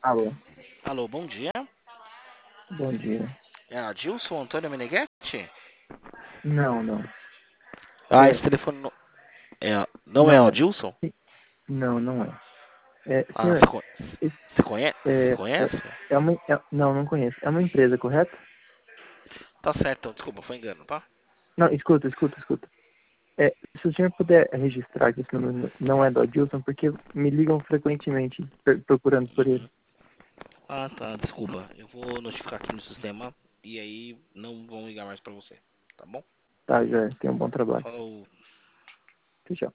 Alô, Alô, bom dia. bom dia. É Adilson Antônio Meneghetti? Não, não. Ah, É, esse telefone não é o não é. Adilson? Não, não é. Ah, Senhor, esse- você é, é, conhece? não, não conheço. É uma empresa, correto? Tá certo, desculpa, foi engano, tá? Não, escuta. Se o senhor puder registrar que esse número não é do Adilson, porque me ligam frequentemente procurando por ele. Ah, tá, desculpa. Eu vou notificar aqui no sistema e aí não vão ligar mais pra você, tá bom? Tá, já. Tenha um bom trabalho. Falou. Tchau.